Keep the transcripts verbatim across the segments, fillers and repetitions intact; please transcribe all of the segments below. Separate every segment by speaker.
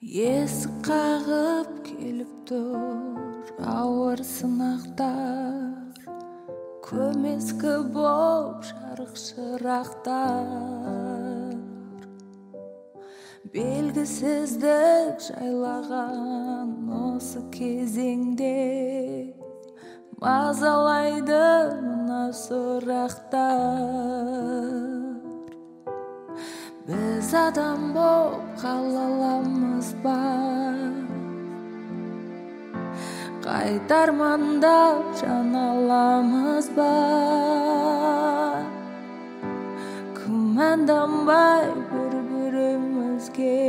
Speaker 1: Есік қағып келіп тұр ауыр сынақтар, көмескі боп жарық шырақтар. Белгісіздік жайлаған осы кезеңде мазалайды мына сұрақтар. Біз адам боп қала аламыз ба? Қайтармандап жан аламыз ба? Күмәнданбай бір-бірімізге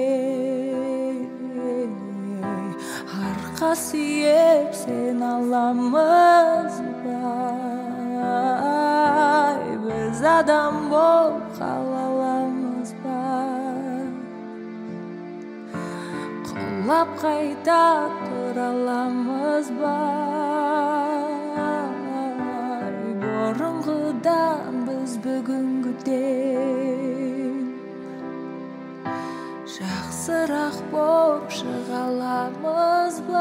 Speaker 1: арқа сүйеп сен аламыз ба? Біз адам боп қала аламыз ба? Құлап қайта тұра аламыз ба? Бұрынғыдан біз бүгінгіден жақсырақ боп шыға аламыз ба?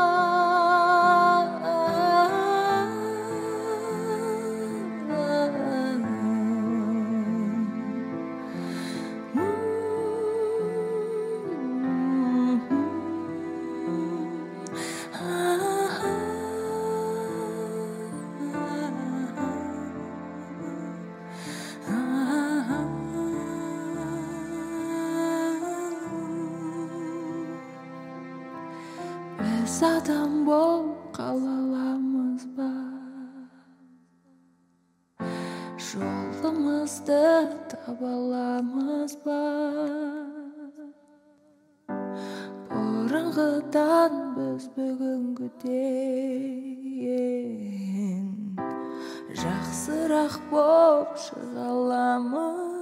Speaker 1: Біз адам боп қала аламыз ба? Жолымызды таба аламыз ба? Бұрынғыдан біз бүгінгіден жақсырақ боп шыға аламыз